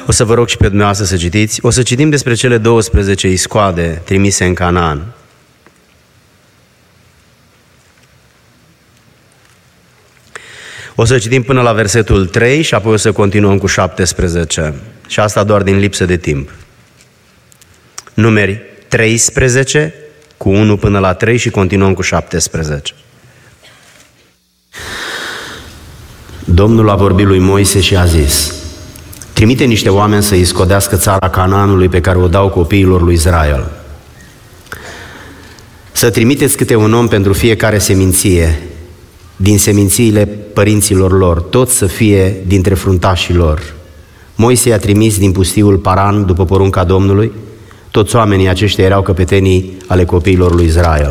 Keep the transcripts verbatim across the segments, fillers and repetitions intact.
O să vă rog și pe dumneavoastră să citiți. O să citim despre cele douăsprezece iscoade trimise în Canaan. O să citim până la versetul trei și apoi o să continuăm cu șaptesprezece. Și asta doar din lipsă de timp. Numeri treisprezece, cu unu până la trei și continuăm cu șaptesprezece. Domnul a vorbit lui Moise și a zis: trimite niște oameni să iscodească țara Canaanului pe care o dau copiilor lui Israel. Să trimiteți câte un om pentru fiecare seminție, din semințiile părinților lor, toți să fie dintre fruntașii lor. Moise i-a trimis din pustiul Paran după porunca Domnului. Toți oamenii aceștia erau căpetenii ale copiilor lui Israel.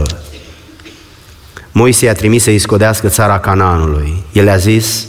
Moise i-a trimis să iscodească țara Canaanului. El a zis: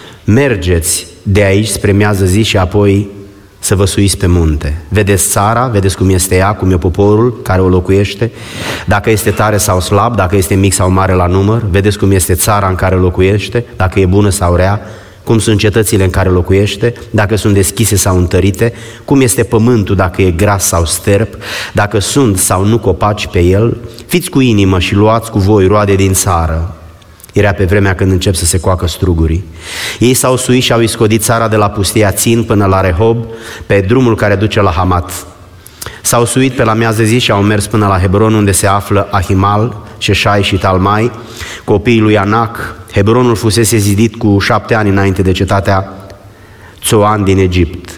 mergeți de aici spre miază zi și apoi să vă suiți pe munte. Vedeți țara, vedeți cum este ea, cum e poporul care o locuiește, dacă este tare sau slab, dacă este mic sau mare la număr, vedeți cum este țara în care locuiește, dacă e bună sau rea, cum sunt cetățile în care locuiește, dacă sunt deschise sau întărite, cum este pământul, dacă e gras sau sterp, dacă sunt sau nu copaci pe el. Fiți cu inimă și luați cu voi roade din țară. Era pe vremea când încep să se coacă strugurii. Ei s-au suit și au iscodit țara de la pustia Țin până la Rehob, pe drumul care duce la Hamat. S-au suit pe la miază zi și au mers până la Hebron, unde se află Ahimal, Șeșai și Talmai, copiii lui Anac. Hebronul fusese zidit cu șapte ani înainte de cetatea Țoan din Egipt.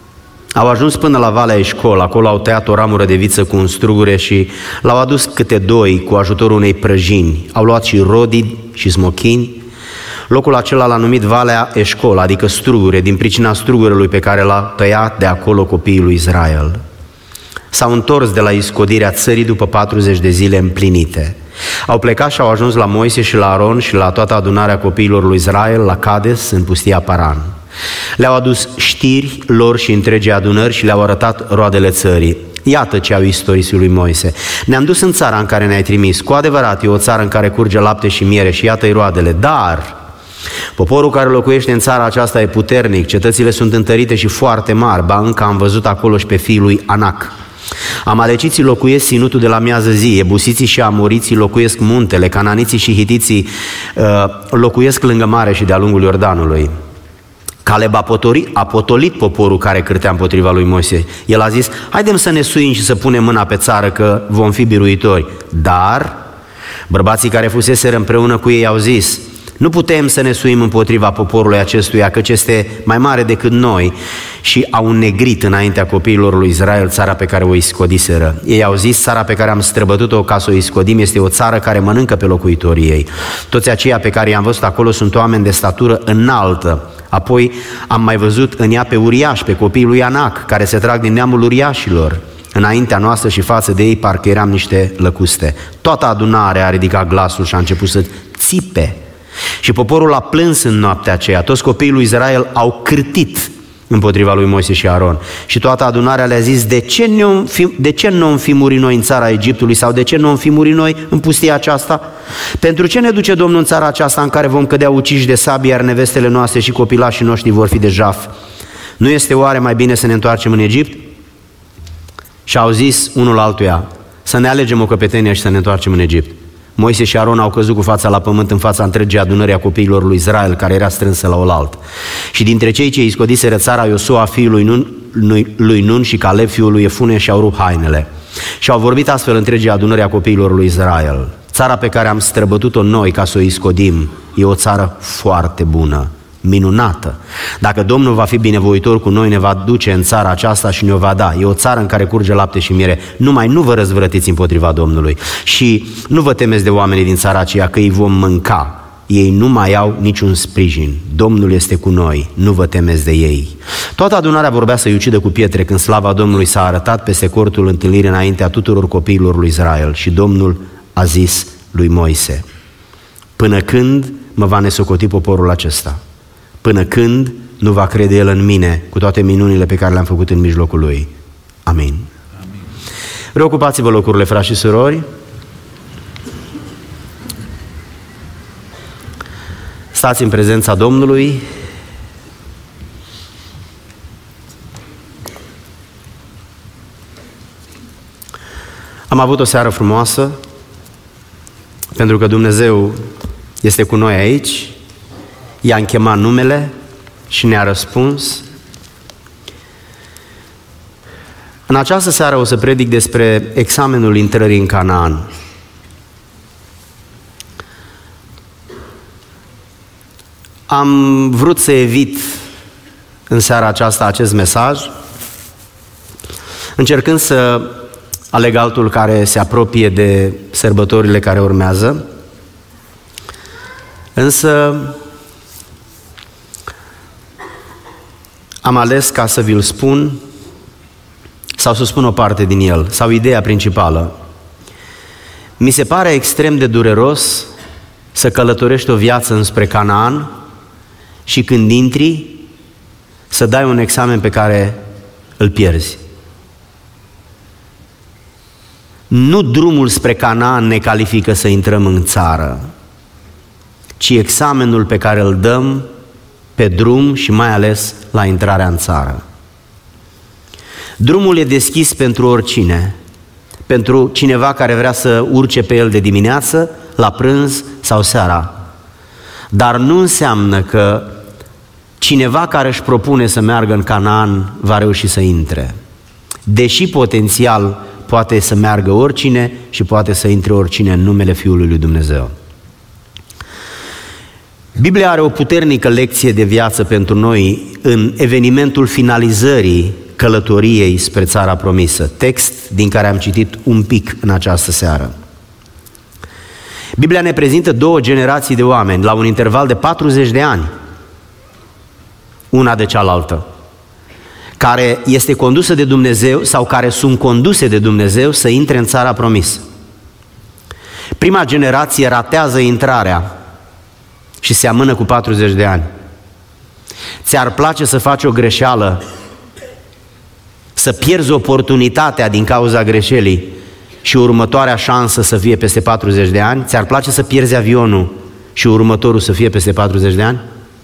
Au ajuns până la Valea Eșcol, acolo au tăiat o ramură de viță cu un strugure și l-au adus câte doi cu ajutorul unei prăjini. Au luat și rodidi și smochini. Locul acela l-a numit Valea Eșcol, adică strugure, din pricina strugurelui pe care l-a tăiat de acolo copiii lui Israel. S-au întors de la iscodirea țării după patruzeci de zile împlinite. Au plecat și au ajuns la Moise și la Aron și la toată adunarea copiilor lui Israel, la Cades, în pustia Paran. Le-au adus știri lor și întregii adunări și le-au arătat roadele țării. Iată ce au istorisit lui Moise: ne-am dus în țara în care ne-ai trimis. Cu adevărat, e o țară în care curge lapte și miere și iată-i roadele. Dar poporul care locuiește în țara aceasta e puternic, cetățile sunt întărite și foarte mari, ba încă am văzut acolo și pe fiul lui Anac. Amaleciții locuiesc ținutul de la miază zi, ebusiții și amoriții locuiesc muntele, cananiții și hitiții uh, locuiesc lângă mare și de-a lungul Iordanului. Caleb a, potori, a potolit poporul care cârtea împotriva lui Moise. El a zis: haidem să ne suim și să punem mâna pe țară, că vom fi biruitori. Dar bărbații care fuseseră împreună cu ei au zis: nu putem să ne suim împotriva poporului acestuia, căci este mai mare decât noi. Și au negrit înaintea copiilor lui Israel țara pe care o iscodiseră. Ei au zis: țara pe care am străbătut-o ca să o iscodim este o țară care mănâncă pe locuitorii ei. Toți aceia pe care i-am văzut acolo sunt oameni de statură înaltă. Apoi am mai văzut în ea pe uriași, pe copiii lui Anac, care se trag din neamul uriașilor. Înaintea noastră și față de ei parcă eram niște lăcuste. Toată adunarea a ridicat glasul și a început să țipe. Și poporul a plâns în noaptea aceea. Toți copiii lui Israel au cârtit împotriva lui Moise și Aron. Și toată adunarea le-a zis: de ce nu fi, de ce nu am fi murit noi în țara Egiptului sau de ce nu am fi murit noi în pustia aceasta? Pentru ce ne duce Domnul în țara aceasta în care vom cădea uciși de sabie, iar nevestele noastre și copilașii noștri vor fi de jaf? Nu este oare mai bine să ne întoarcem în Egipt? Și au zis unul altuia: să ne alegem o căpetenie și să ne întoarcem în Egipt. Moise și Aron au căzut cu fața la pământ în fața întregii adunării a copiilor lui Israel, care era strânsă la oaltă. Și dintre cei ce iscodiseră țara, Iosua fiul Nun, lui Nun și Caleb fiul lui Efune și-au rupt hainele. Și au vorbit astfel întregii adunării a copiilor lui Israel: țara pe care am străbătut-o noi ca să o iscodim e o țară foarte bună, minunată. Dacă Domnul va fi binevoitor cu noi, ne va duce în țara aceasta și ne-o va da. E o țară în care curge lapte și miere. Numai nu vă răzvrătiți împotriva Domnului și nu vă temeți de oamenii din țara aceea, că îi vom mânca. Ei nu mai au niciun sprijin. Domnul este cu noi, nu vă temeți de ei. Toată adunarea vorbea să-i ucidă cu pietre când slava Domnului s-a arătat peste cortul întâlnirii înaintea tuturor copiilor lui Israel. Și Domnul a zis lui Moise: până când mă va nesocoti poporul acesta? Până când nu va crede el în mine cu toate minunile pe care le-am făcut în mijlocul lui? Amin. Amin. Reocupați-vă locurile, frați și surori. Stați în prezența Domnului. Am avut o seară frumoasă, pentru că Dumnezeu este cu noi aici, i-am chemat numele și ne-a răspuns. În această seară o să predic despre examenul intrării în Canaan. Am vrut să evit în seara aceasta acest mesaj, încercând să aleg altul care se apropie de sărbătorile care urmează, însă am ales ca să vi-l spun sau să spun o parte din el, sau ideea principală. Mi se pare extrem de dureros să călătorești o viață înspre Canaan și când intri să dai un examen pe care îl pierzi. Nu drumul spre Canaan ne califică să intrăm în țară, ci examenul pe care îl dăm pe drum și mai ales la intrarea în țară. Drumul e deschis pentru oricine, pentru cineva care vrea să urce pe el de dimineață, la prânz sau seara. Dar nu înseamnă că cineva care își propune să meargă în Canaan va reuși să intre. Deși potențial poate să meargă oricine și poate să intre oricine în numele Fiului lui Dumnezeu. Biblia are o puternică lecție de viață pentru noi în evenimentul finalizării călătoriei spre țara promisă, text din care am citit un pic în această seară. Biblia ne prezintă două generații de oameni la un interval de patruzeci de ani, una de cealaltă, care este condusă de Dumnezeu sau care sunt conduse de Dumnezeu să intre în țara promisă. Prima generație ratează intrarea și se amână cu patruzeci de ani. Ți-ar place să faci o greșeală, să pierzi oportunitatea din cauza greșelii și următoarea șansă să fie peste patruzeci de ani? Ți-ar place să pierzi avionul și următorul să fie peste patruzeci de ani?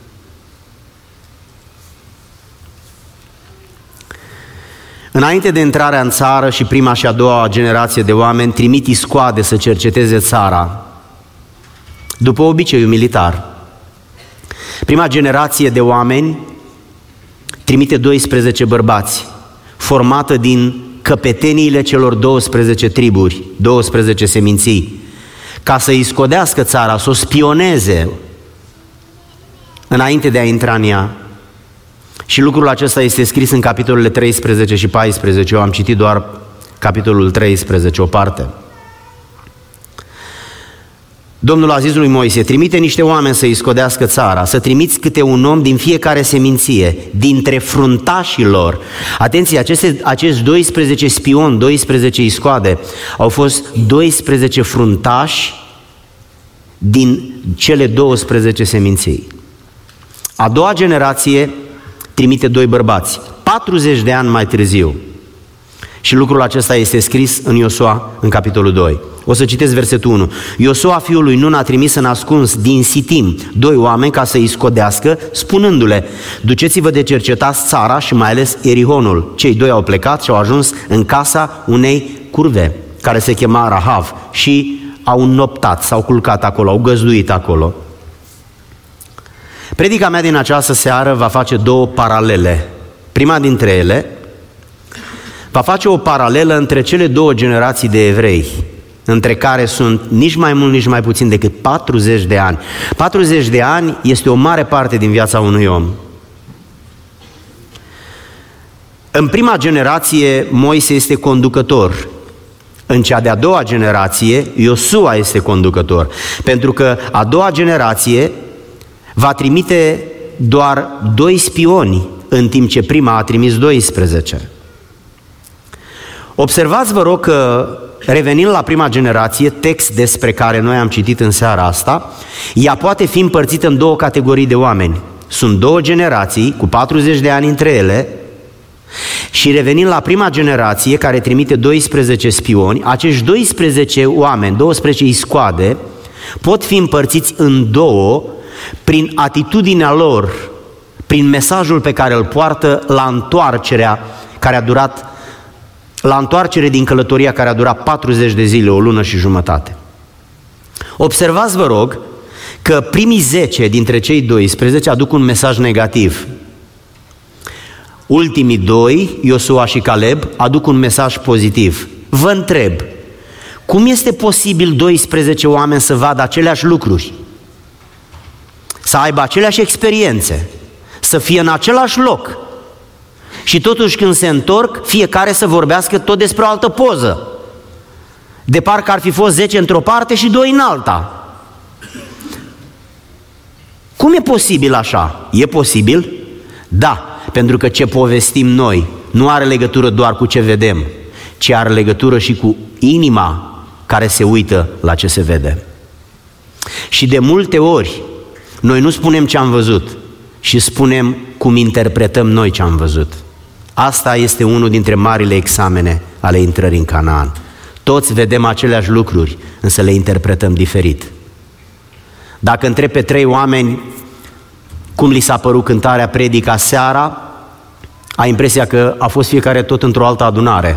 Înainte de intrarea în țară și prima și a doua generație de oameni trimit iscoade să cerceteze țara, după obiceiul militar. Prima generație de oameni trimite doisprezece bărbați, formată din căpeteniile celor douăsprezece triburi, douăsprezece seminții, ca să iscodească țara, să o spioneze înainte de a intra în ea. Și lucrul acesta este scris în capitolele treisprezece și paisprezece, eu am citit doar capitolul treisprezece, o parte. Domnul a zis lui Moise, trimite niște oameni să iscodească țara, să trimiți câte un om din fiecare seminție, dintre fruntașii lor. Atenție, aceste, acești doisprezece spioni, doisprezece iscoade, au fost doisprezece fruntași din cele douăsprezece seminții. A doua generație trimite doi bărbați, patruzeci de ani mai târziu. Și lucrul acesta este scris în Iosua, în capitolul doi. O să citesc versetul unu. Iosua, fiul lui Nun, a trimis în ascuns din Sitim doi oameni ca să-i scodească, spunându-le, duceți-vă de cercetați țara și mai ales Erihonul. Cei doi au plecat și au ajuns în casa unei curve, care se chema Rahav, și au înnoptat, s-au culcat acolo, au găzduit acolo. Predica mea din această seară va face două paralele. Prima dintre ele va face o paralelă între cele două generații de evrei, între care sunt nici mai mult, nici mai puțin decât patruzeci de ani. patruzeci de ani este o mare parte din viața unui om. În prima generație, Moise este conducător. În cea de-a doua generație, Iosua este conducător. Pentru că a doua generație va trimite doar doi spioni, în timp ce prima a trimis doisprezece. Observați, vă rog, că revenind la prima generație, text despre care noi am citit în seara asta, ea poate fi împărțită în două categorii de oameni. Sunt două generații, cu patruzeci de ani între ele, și revenind la prima generație, care trimite doisprezece spioni, acești doisprezece oameni, douăsprezece iscoade, pot fi împărțiți în două prin atitudinea lor, prin mesajul pe care îl poartă la întoarcerea care a durat la întoarcere din călătoria care a durat patruzeci de zile, o lună și jumătate. Observați, vă rog, că primii zece dintre cei doisprezece aduc un mesaj negativ. Ultimii doi, Iosua și Caleb, aduc un mesaj pozitiv. Vă întreb, cum este posibil doisprezece oameni să vadă aceleași lucruri, să aibă aceleași experiențe, să fie în același loc și totuși când se întorc, fiecare să vorbească tot despre o altă poză, de parcă ar fi fost zece într-o parte și doi în alta? Cum e posibil așa? E posibil? Da, pentru că ce povestim noi nu are legătură doar cu ce vedem, ci are legătură și cu inima care se uită la ce se vede. Și de multe ori noi nu spunem ce am văzut, și spunem cum interpretăm noi ce am văzut. Asta este unul dintre marile examene ale intrării în Canaan. Toți vedem aceleași lucruri, însă le interpretăm diferit. Dacă întrebi pe trei oameni cum li s-a părut cântarea, predica seara, ai impresia că a fost fiecare tot într-o altă adunare.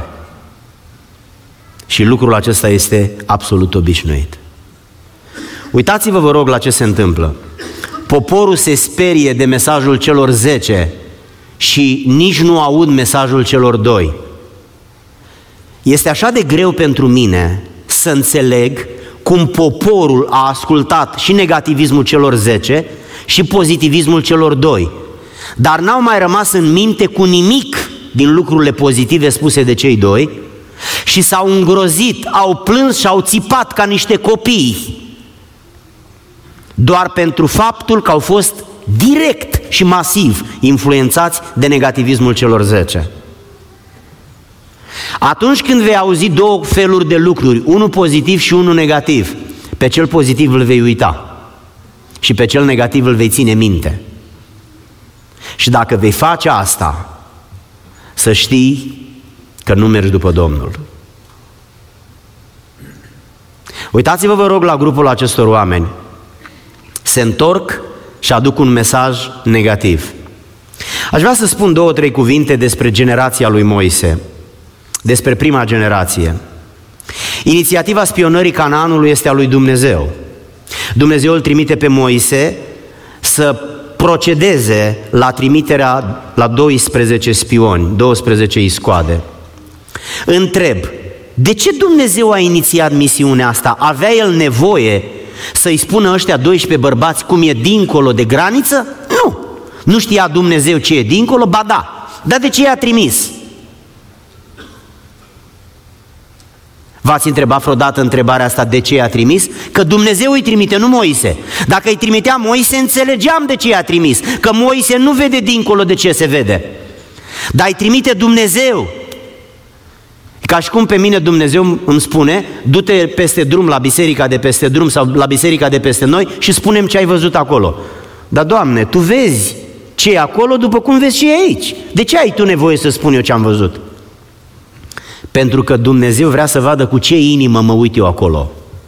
Și lucrul acesta este absolut obișnuit. Uitați-vă, vă rog, la ce se întâmplă. Poporul se sperie de mesajul celor zece și nici nu aud mesajul celor doi. Este așa de greu pentru mine să înțeleg cum poporul a ascultat și negativismul celor zece și pozitivismul celor doi, dar n-au mai rămas în minte cu nimic din lucrurile pozitive spuse de cei doi și s-au îngrozit, au plâns și au țipat ca niște copii, doar pentru faptul că au fost direct și masiv influențați de negativismul celor zece. Atunci când vei auzi două feluri de lucruri, unul pozitiv și unul negativ, pe cel pozitiv îl vei uita și pe cel negativ îl vei ține minte. Și dacă vei face asta, să știi că nu mergi după Domnul. Uitați-vă, vă rog, la grupul acestor oameni. Se întorc și aduc un mesaj negativ. Aș vrea să spun două, trei cuvinte despre generația lui Moise, despre prima generație. Inițiativa spionării Canaanului este a lui Dumnezeu. Dumnezeu îl trimite pe Moise să procedeze la trimiterea la doisprezece spioni, douăsprezece iscoade. Întreb, de ce Dumnezeu a inițiat misiunea asta? Avea el nevoie să-i spună ăștia doisprezece bărbați cum e dincolo de graniță? Nu! Nu știa Dumnezeu ce e dincolo? Ba da! Dar de ce i-a trimis? V-ați întrebat vreodată întrebarea asta, de ce i-a trimis? Că Dumnezeu îi trimite, nu Moise. Dacă îi trimitea Moise, înțelegeam de ce i-a trimis, că Moise nu vede dincolo de ce se vede. Dar îi trimite Dumnezeu. Ca și cum pe mine Dumnezeu îmi spune, du-te peste drum la biserica de peste drum sau la biserica de peste noi și spune-mi ce ai văzut acolo. Dar, Doamne, Tu vezi ce e acolo după cum vezi și aici. De ce ai Tu nevoie să spun eu ce am văzut? Pentru că Dumnezeu vrea să vadă cu ce inimă mă uit eu acolo.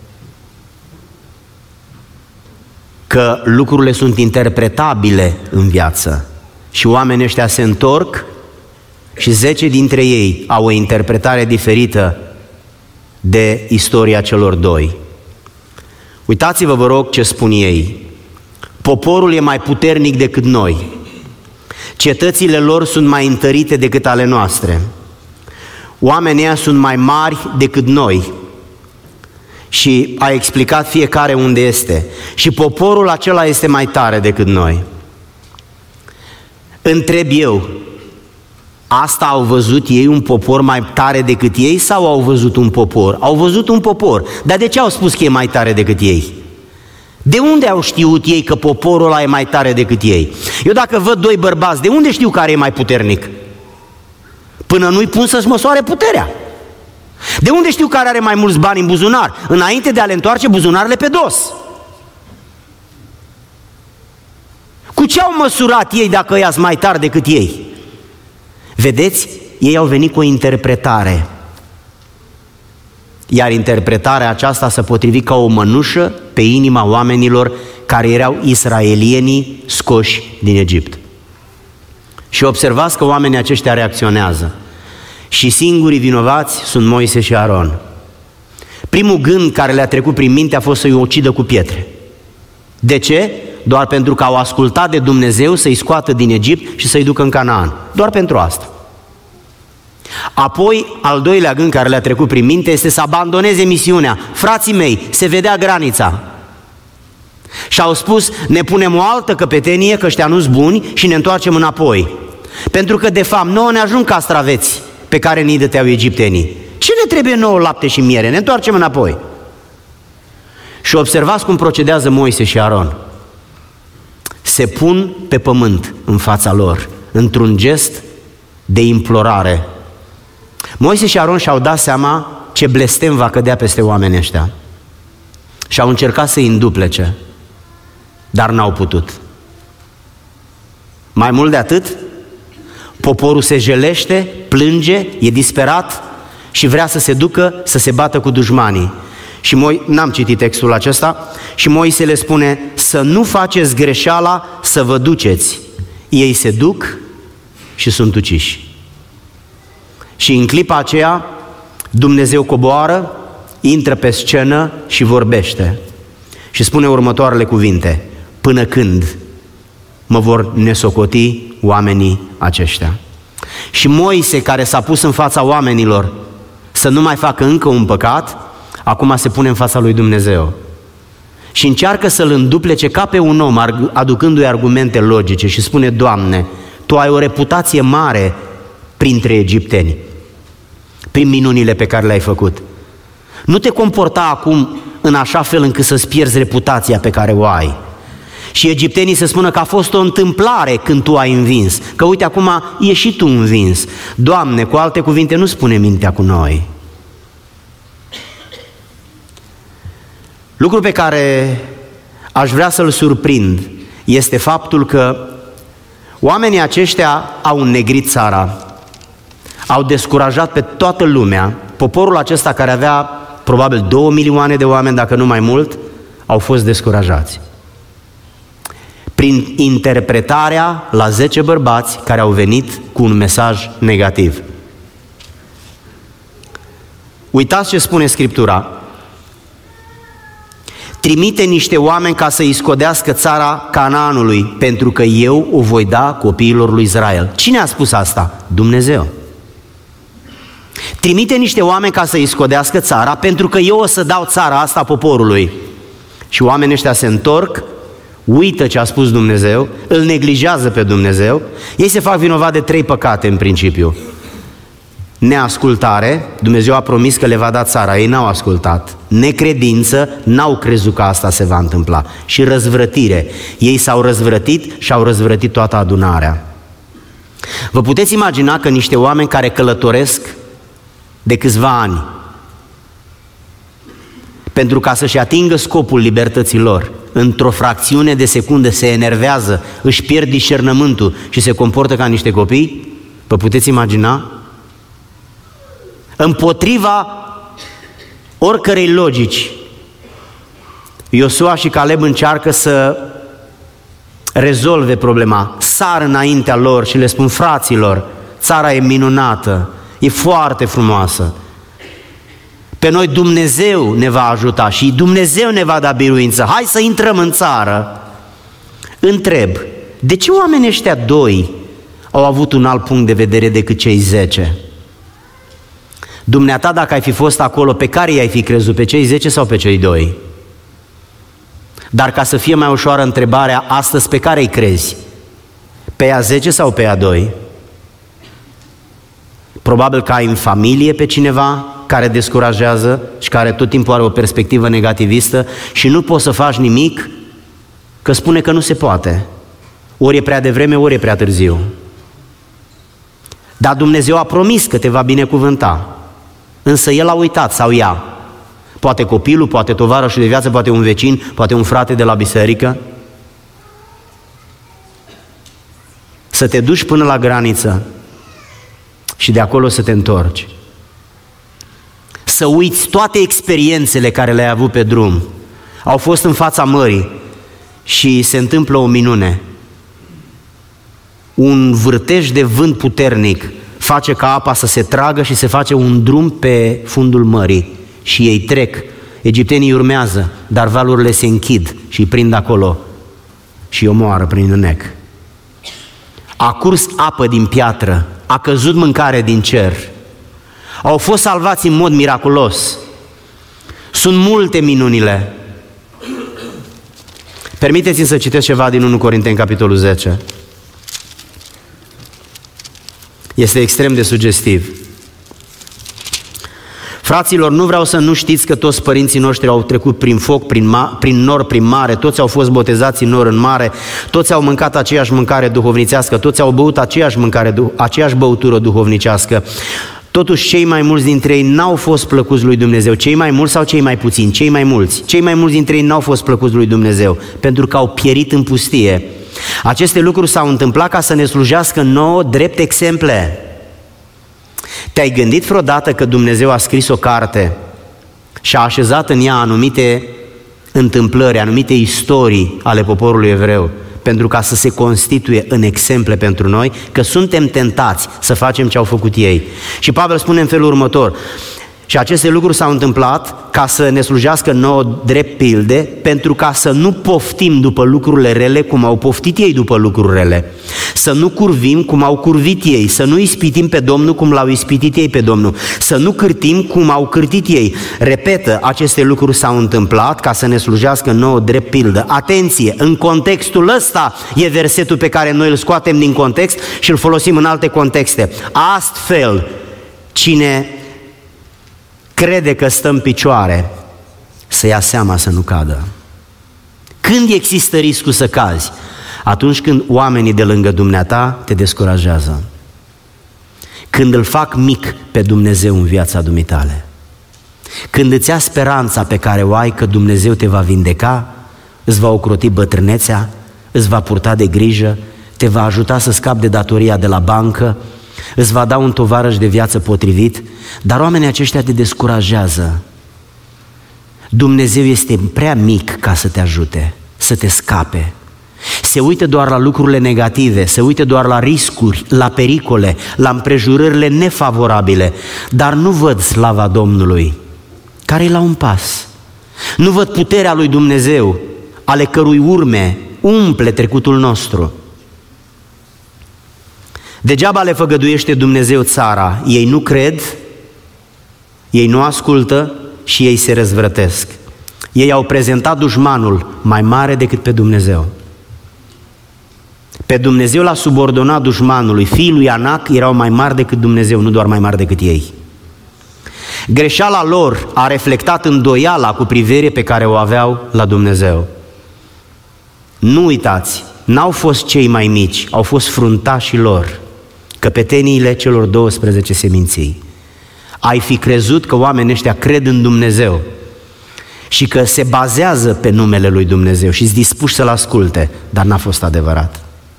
Că lucrurile sunt interpretabile în viață și oamenii ăștia se întorc și zece dintre ei au o interpretare diferită de istoria celor doi. Uitați-vă, vă rog, ce spun ei. Poporul e mai puternic decât noi. Cetățile lor sunt mai întărite decât ale noastre. Oamenii ăia sunt mai mari decât noi. Și a explicat fiecare unde este. Și poporul acela este mai tare decât noi. Întreb eu, asta au văzut ei, un popor mai tare decât ei, sau au văzut un popor? Au văzut un popor. Dar de ce au spus că e mai tare decât ei? De unde au știut ei că poporul ăla e mai tare decât ei? Eu dacă văd doi bărbați, de unde știu care e mai puternic? Până nu-i pun să-și măsoare puterea. De unde știu care are mai mulți bani în buzunar? Înainte de a le întoarce buzunarele pe dos. Cu ce au măsurat ei dacă ăia sunt mai tari decât ei? Vedeți? Ei au venit cu o interpretare. Iar interpretarea aceasta se potrivi ca o mănușă pe inima oamenilor care erau israelienii scoși din Egipt. Și observați că oamenii aceștia reacționează. Și singurii vinovați sunt Moise și Aron. Primul gând care le-a trecut prin minte a fost să-i ucidă cu pietre. De ce? Doar pentru că au ascultat de Dumnezeu să-i scoată din Egipt și să-i ducă în Canaan. Doar pentru asta. Apoi, al doilea gând care le-a trecut prin minte este să abandoneze misiunea. Frații mei, se vedea granița. Și au spus, ne punem o altă căpetenie, că ăștia nu-s buni, și ne întoarcem înapoi. Pentru că, de fapt, nouă ne ajung castraveți pe care ni dăteau egiptenii. Ce ne trebuie nouă lapte și miere? Ne întoarcem înapoi. Și observați cum procedează Moise și Aron. Se pun pe pământ în fața lor, într-un gest de implorare. Moise și Aron și-au dat seama ce blestem va cădea peste oamenii ăștia. Și au încercat să-i înduplece, dar n-au putut. Mai mult de atât, poporul se jelește, plânge, e disperat și vrea să se ducă să se bată cu dușmanii. Și Moi, n-am citit textul acesta, și Moise le spune să nu faceți greșeala să vă duceți. Ei se duc și sunt uciși. Și în clipa aceea Dumnezeu coboară, intră pe scenă și vorbește. Și spune următoarele cuvinte: până când mă vor nesocoti oamenii aceștia? Și Moise, care s-a pus în fața oamenilor să nu mai facă încă un păcat, acum se pune în fața lui Dumnezeu și încearcă să-l înduplece ca pe un om, aducându-i argumente logice, și spune: Doamne, Tu ai o reputație mare printre egipteni, prin minunile pe care le-ai făcut. Nu te comporta acum în așa fel încât să-ți pierzi reputația pe care o ai. Și egiptenii să spună că a fost o întâmplare când Tu ai învins, că uite acum e și Tu învins. Doamne, cu alte cuvinte, nu spune mintea cu noi. Lucrul pe care aș vrea să-l surprind este faptul că oamenii aceștia au înnegrit țara, au descurajat pe toată lumea. Poporul acesta, care avea probabil două milioane de oameni, dacă nu mai mult, au fost descurajați prin interpretarea la zece bărbați care au venit cu un mesaj negativ. Uitați ce spune Scriptura: trimite niște oameni ca să-i scodească țara Canaanului, pentru că eu o voi da copiilor lui Israel. Cine a spus asta? Dumnezeu. Trimite niște oameni ca să-i scodească țara, pentru că eu o să dau țara asta poporului. Și oamenii ăștia se întorc, uită ce a spus Dumnezeu, îl neglijează pe Dumnezeu. Ei se fac vinovat de trei păcate în principiu. Neascultare, Dumnezeu a promis că le va da țara, ei n-au ascultat. Necredință, n-au crezut că asta se va întâmpla. Și răzvrătire, ei s-au răzvrătit și au răzvrătit toată adunarea. Vă puteți imagina că niște oameni care călătoresc de câțiva ani pentru ca să-și atingă scopul libertății lor, într-o fracțiune de secunde se enervează, își pierd discernământul și se comportă ca niște copii? Vă puteți imagina? Împotriva oricărei logici, Iosua și Caleb încearcă să rezolve problema, sar înaintea lor și le spun: fraților, țara e minunată, e foarte frumoasă, pe noi Dumnezeu ne va ajuta și Dumnezeu ne va da biruință, hai să intrăm în țară. Întreb, de ce oamenii ăștia doi au avut un alt punct de vedere decât cei zece? Dumneata, dacă ai fi fost acolo, pe care i-ai fi crezut, pe cei zece sau pe cei doi? Dar ca să fie mai ușoară întrebarea, astăzi pe care îi crezi? Pe ea zece sau pe ea doi? Probabil că ai în familie pe cineva care descurajează și care tot timpul are o perspectivă negativistă și nu poți să faci nimic, că spune că nu se poate. Ori e prea devreme, ori e prea târziu. Dar Dumnezeu a promis că te va binecuvânta, însă El a uitat, sau ea. Poate copilul, poate tovarășul de viață, poate un vecin, poate un frate de la biserică. Să te duci până la graniță și de acolo să te întorci. Să uiți toate experiențele care le-ai avut pe drum. Au fost în fața mării și se întâmplă o minune. Un vârtej de vânt puternic face ca apa să se tragă și se face un drum pe fundul mării și ei trec. Egiptenii urmează, dar valurile se închid și îi prind acolo și îi omoară prin nec. A curs apă din piatră, a căzut mâncare din cer. Au fost salvați în mod miraculos. Sunt multe minunile. Permiteți-mi să citesc ceva din întâi Corinteni, capitolul zece. Este extrem de sugestiv. Fraților, nu vreau să nu știți că toți părinții noștri au trecut prin foc, prin, ma- prin nor, prin mare, toți au fost botezați în nor, în mare, toți au mâncat aceeași mâncare duhovnicească, toți au băut aceeași, mâncare, aceeași băutură duhovnicească. Totuși, cei mai mulți dintre ei n-au fost plăcuți lui Dumnezeu. Cei mai mulți sau cei mai puțini? Cei mai mulți. Cei mai mulți dintre ei n-au fost plăcuți lui Dumnezeu, pentru că au pierit în pustie. Aceste lucruri s-au întâmplat ca să ne slujească nouă drept exemple. Te-ai gândit vreodată că Dumnezeu a scris o carte și a așezat în ea anumite întâmplări, anumite istorii ale poporului evreu, pentru ca să se constituie în exemple pentru noi, că suntem tentați să facem ce au făcut ei. Și Pavel spune în felul următor: și aceste lucruri s-au întâmplat ca să ne slujească nouă drept pilde, pentru ca să nu poftim după lucrurile rele cum au poftit ei după lucruri rele, să nu curvim cum au curvit ei, să nu ispitim pe Domnul cum l-au ispitit ei pe Domnul, să nu cârtim cum au cârtit ei. Repetă, aceste lucruri s-au întâmplat ca să ne slujească nouă drept pildă. Atenție, în contextul ăsta e versetul pe care noi îl scoatem din context și îl folosim în alte contexte. Astfel, cine crede că stă în picioare, să ia seama să nu cadă. Când există riscul să cazi? Atunci când oamenii de lângă dumneata te descurajează. Când îl fac mic pe Dumnezeu în viața dumitale. Când îți ia speranța pe care o ai că Dumnezeu te va vindeca, îți va ocroti bătrânețea, îți va purta de grijă, te va ajuta să scapi de datoria de la bancă, îți va da un tovarăș de viață potrivit, dar oamenii aceștia te descurajează. Dumnezeu este prea mic ca să te ajute, să te scape. Se uită doar la lucrurile negative, se uită doar la riscuri, la pericole, la împrejurările nefavorabile, dar nu văd slava Domnului, care e la un pas. Nu văd puterea lui Dumnezeu, ale cărui urme umple trecutul nostru. Degeaba le făgăduiește Dumnezeu țara, ei nu cred, ei nu ascultă și ei se răzvrătesc. Ei au prezentat dușmanul mai mare decât pe Dumnezeu. Pe Dumnezeu l-a subordonat dușmanului, fiii lui Anac erau mai mari decât Dumnezeu, nu doar mai mari decât ei. Greșeala lor a reflectat îndoiala cu privire pe care o aveau la Dumnezeu. Nu uitați, n-au fost cei mai mici, au fost fruntașii lor, căpeteniile celor douăsprezece seminții. Ai fi crezut că oamenii ăștia cred în Dumnezeu și că se bazează pe numele lui Dumnezeu și sunt dispuși să-L asculte, dar n-a fost adevărat.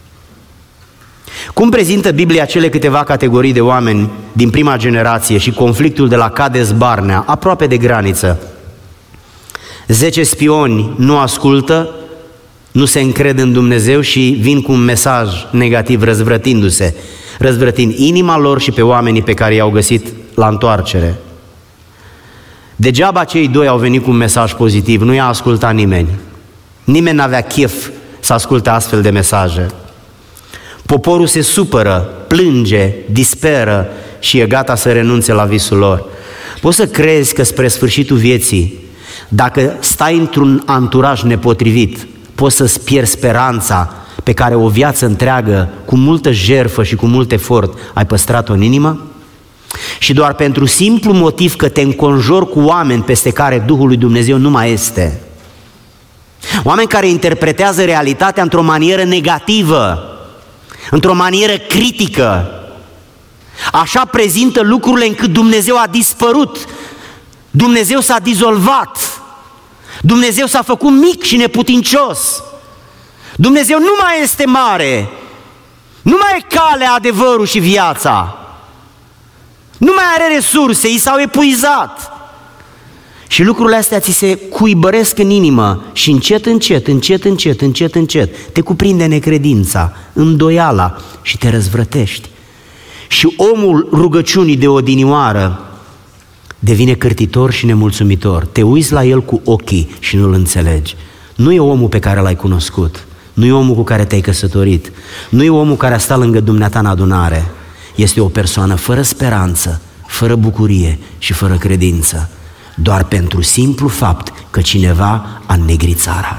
Cum prezintă Biblia cele câteva categorii de oameni din prima generație și conflictul de la Cades Barnea, aproape de graniță? Zece spioni nu ascultă, nu se încred în Dumnezeu și vin cu un mesaj negativ, răzvrătindu-se, răzvrătind inima lor și pe oamenii pe care i-au găsit la întoarcere. Degeaba cei doi au venit cu un mesaj pozitiv, nu i-a ascultat nimeni. Nimeni n-avea chef să asculte astfel de mesaje. Poporul se supără, plânge, disperă și e gata să renunțe la visul lor. Poți să crezi că spre sfârșitul vieții, dacă stai într-un anturaj nepotrivit, poți să-ți pierzi speranța pe care o viață întreagă, cu multă jertfă și cu mult efort, ai păstrat-o în inimă? Și doar pentru simplu motiv că te înconjori cu oameni peste care Duhul lui Dumnezeu nu mai este. Oameni care interpretează realitatea într-o manieră negativă, într-o manieră critică. Așa prezintă lucrurile încât Dumnezeu a dispărut, Dumnezeu s-a dizolvat, Dumnezeu s-a făcut mic și neputincios, Dumnezeu nu mai este mare, nu mai e calea, adevărul și viața, nu mai are resurse, i s-au epuizat. Și lucrurile astea ți se cuibăresc în inimă și încet, încet, încet, încet, încet, încet te cuprinde necredința, îndoiala și te răzvrătești. Și omul rugăciunii de odinioară devine cârtitor și nemulțumitor. Te uiți la el cu ochii și nu-l înțelegi. Nu e omul pe care l-ai cunoscut, nu e omul cu care te-ai căsătorit, nu e omul care a stat lângă dumneata în adunare. Este o persoană fără speranță, fără bucurie și fără credință, doar pentru simplu fapt că cineva a înnegrit țara.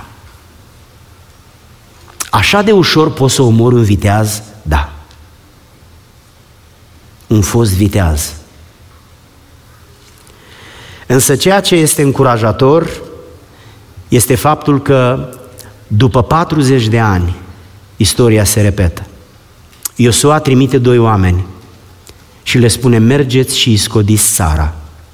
Așa de ușor poți să omori un viteaz? Da. Un fost viteaz. Însă ceea ce este încurajator este faptul că după patruzeci de ani istoria se repetă. Iosua trimite doi oameni și le spune: mergeți și iscodiți țara.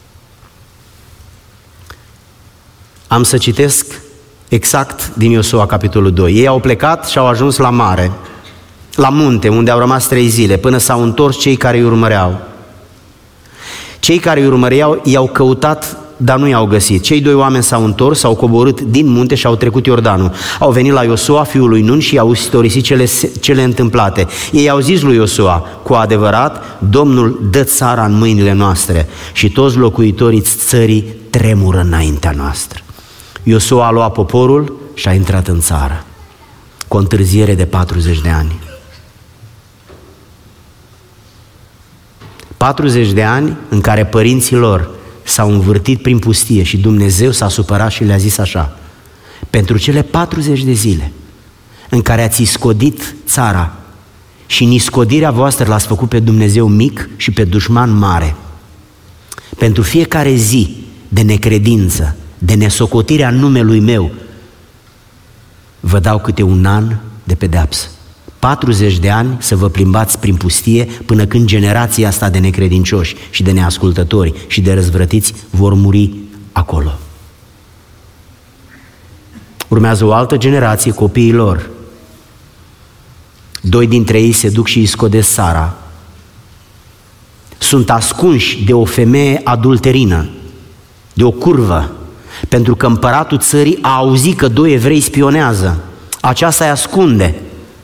Am să citesc exact din Iosua, capitolul doi. Ei au plecat și au ajuns la mare, la munte, unde au rămas trei zile, până s-au întors cei care îi urmăreau. Cei care îi urmăreau i-au căutat, dar nu i-au găsit. Cei doi oameni s-au întors, s-au coborât din munte și au trecut Iordanul. Au venit la Iosua, fiul lui Nun, și i-au istorisit cele, cele întâmplate. Ei au zis lui Iosua: cu adevărat, Domnul dă țara în mâinile noastre și toți locuitorii țării tremură înaintea noastră. Iosua a luat poporul și a intrat în țară, cu o întârziere de patruzeci de ani. patruzeci de ani în care părinții lor s-au învârtit prin pustie și Dumnezeu s-a supărat și le-a zis așa: pentru cele patruzeci de zile în care ați iscodit țara și în iscodirea voastră l-ați făcut pe Dumnezeu mic și pe dușman mare, pentru fiecare zi de necredință, de nesocotirea numelui meu, vă dau câte un an de pedeapsă. patruzeci de ani să vă plimbați prin pustie până când generația asta de necredincioși și de neascultători și de răzvrătiți vor muri acolo. Urmează o altă generație, copiii lor. Doi dintre ei se duc și iscodesc țara. Sunt ascunși de o femeie adulterină, de o curvă, pentru că împăratul țării a auzit că doi evrei spionează. Aceasta îi ascunde.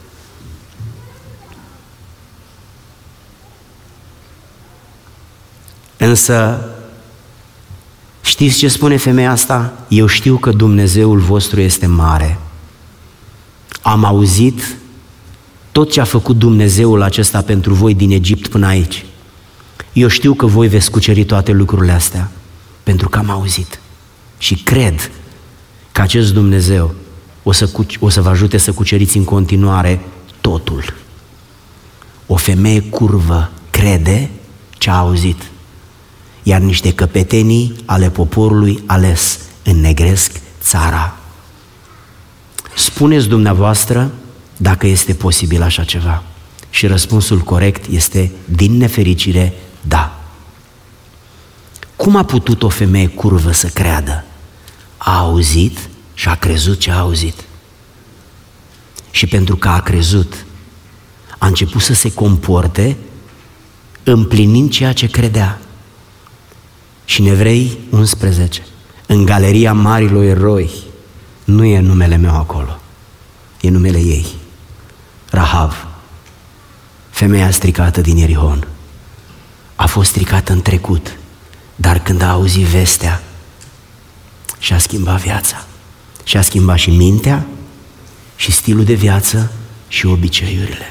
Însă, știți ce spune femeia asta? Eu știu că Dumnezeul vostru este mare. Am auzit tot ce a făcut Dumnezeul acesta pentru voi din Egipt până aici. Eu știu că voi veți cuceri toate lucrurile astea, pentru că am auzit. Și cred că acest Dumnezeu o să, o să vă ajute să cuceriți în continuare totul. O femeie curvă crede ce a auzit, iar niște căpetenii ale poporului ales înnegresc țara. Spuneți dumneavoastră dacă este posibil așa ceva. Și răspunsul corect este, din nefericire, da. Cum a putut o femeie curvă să creadă? A auzit și a crezut ce a auzit. Și pentru că a crezut, a început să se comporte împlinind ceea ce credea. Și în Evrei unsprezece, în galeria marilor eroi, nu e numele meu acolo, e numele ei, Rahav, femeia stricată din Ierihon. A fost stricată în trecut, dar când a auzit vestea, și-a schimbat viața, și-a schimbat și mintea, și stilul de viață, și obiceiurile.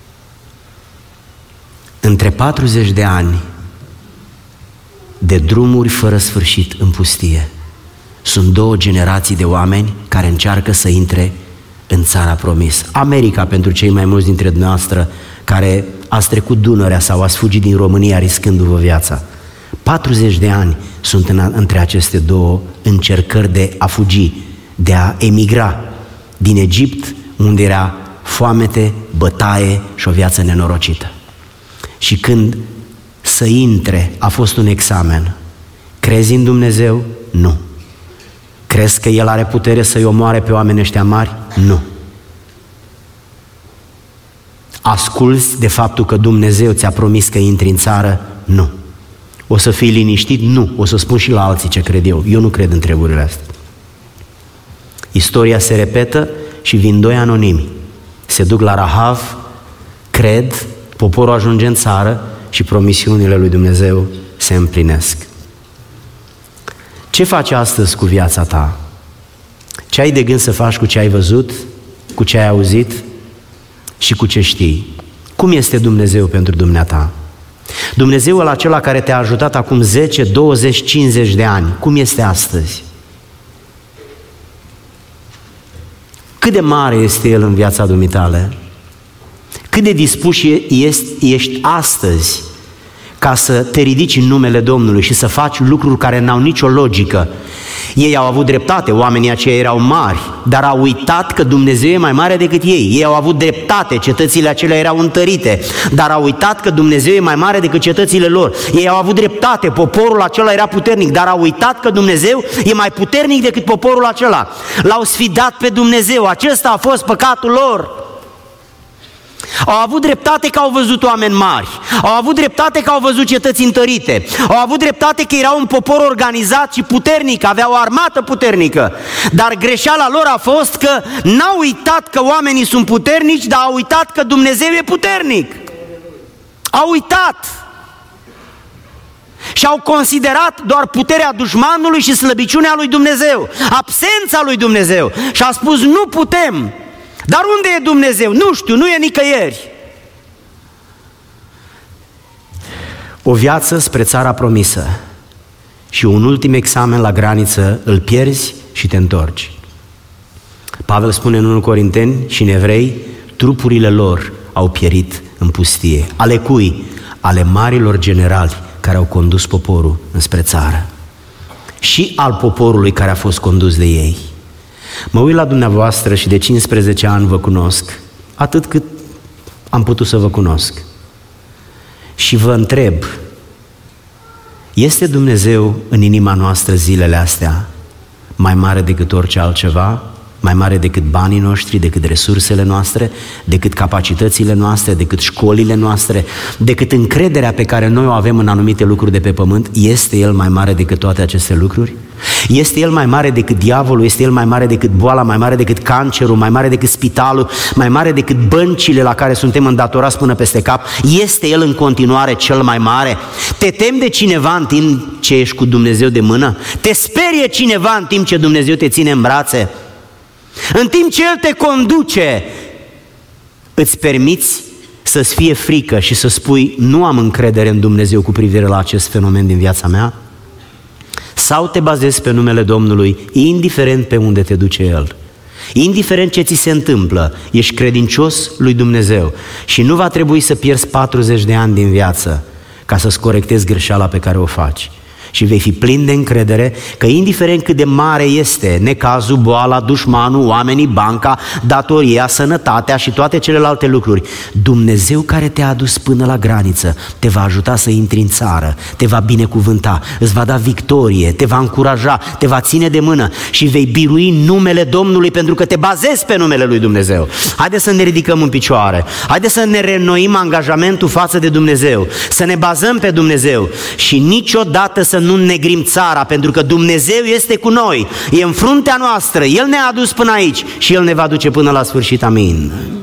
Între patruzeci de ani de drumuri fără sfârșit în pustie, sunt două generații de oameni care încearcă să intre în țara promisă. America, pentru cei mai mulți dintre dumneavoastră care ați trecut Dunărea sau ați fugit din România riscându-vă viața. patruzeci de ani sunt în, între aceste două încercări de a fugi, de a emigra din Egipt, unde era foamete, bătaie și o viață nenorocită. Și când să intre a fost un examen. Crezi în Dumnezeu? Nu. Crezi că El are putere să-i omoare pe oamenii ăștia mari? Nu. Asculți de faptul că Dumnezeu ți-a promis că intri în țară? Nu. O să fii liniștit? Nu. O să spun și la alții ce cred eu. Eu nu cred în treburile astea. Istoria se repetă și vin doi anonimi. Se duc la Rahav, cred, poporul ajunge în țară și promisiunile lui Dumnezeu se împlinesc. Ce faci astăzi cu viața ta? Ce ai de gând să faci cu ce ai văzut, cu ce ai auzit și cu ce știi? Cum este Dumnezeu pentru dumneata? Dumnezeul acela care te-a ajutat acum zece, douăzeci, cincizeci de ani, cum este astăzi? Cât de mare este El în viața dumitale? Cât de dispus ești astăzi ca să te ridici în numele Domnului și să faci lucruri care n-au nicio logică? Ei au avut dreptate, oamenii aceia erau mari, dar au uitat că Dumnezeu e mai mare decât ei. Ei au avut dreptate, cetățile acelea erau întărite, dar au uitat că Dumnezeu e mai mare decât cetățile lor. Ei au avut dreptate, poporul acela era puternic, dar au uitat că Dumnezeu e mai puternic decât poporul acela. L-au sfidat pe Dumnezeu, acesta a fost păcatul lor. Au avut dreptate că au văzut oameni mari, au avut dreptate că au văzut cetăți întărite, au avut dreptate că erau un popor organizat și puternic, aveau o armată puternică, dar greșeala lor a fost că n-au uitat că oamenii sunt puternici, dar au uitat că Dumnezeu e puternic. Au uitat și au considerat doar puterea dușmanului și slăbiciunea lui Dumnezeu, absența lui Dumnezeu, și a spus nu putem. Dar unde e Dumnezeu? Nu știu, nu e nicăieri. O viață spre țara promisă și un ultim examen la graniță, îl pierzi și te întorci. Pavel spune în întâi Corinteni și în Evrei, trupurile lor au pierit în pustie. Ale cui? Ale marilor generali care au condus poporul înspre țară și al poporului care a fost condus de ei. Mă uit la dumneavoastră și de cincisprezece ani vă cunosc, atât cât am putut să vă cunosc. Și vă întreb, este Dumnezeu în inima noastră zilele astea mai mare decât orice altceva? Mai mare decât banii noștri, decât resursele noastre, decât capacitățile noastre, decât școlile noastre, decât încrederea pe care noi o avem în anumite lucruri de pe pământ? Este El mai mare decât toate aceste lucruri? Este El mai mare decât diavolul? Este El mai mare decât boala, mai mare decât cancerul, mai mare decât spitalul, mai mare decât băncile la care suntem îndatorați până peste cap? Este El în continuare cel mai mare? Te temi de cineva în timp ce ești cu Dumnezeu de mână? Te sperie cineva în timp ce Dumnezeu te ține în brațe? În timp ce El te conduce, îți permiți să-ți fie frică și să spui nu am încredere în Dumnezeu cu privire la acest fenomen din viața mea? Sau te bazezi pe numele Domnului, indiferent pe unde te duce El? Indiferent ce ți se întâmplă, ești credincios lui Dumnezeu și nu va trebui să pierzi patruzeci de ani din viață ca să-ți corectezi greșeala pe care o faci. Și vei fi plin de încredere că indiferent cât de mare este necazul, boala, dușmanul, oamenii, banca, datoria, sănătatea și toate celelalte lucruri, Dumnezeu care te-a adus până la graniță te va ajuta să intri în țară, te va binecuvânta, îți va da victorie, te va încuraja, te va ține de mână și vei birui numele Domnului pentru că te bazezi pe numele lui Dumnezeu. Haideți să ne ridicăm în picioare, haideți să ne reînnoim angajamentul față de Dumnezeu, să ne bazăm pe Dumnezeu și niciodată să nu negrim țara, pentru că Dumnezeu este cu noi, e în fruntea noastră, El ne-a adus până aici și El ne va duce până la sfârșit, amin.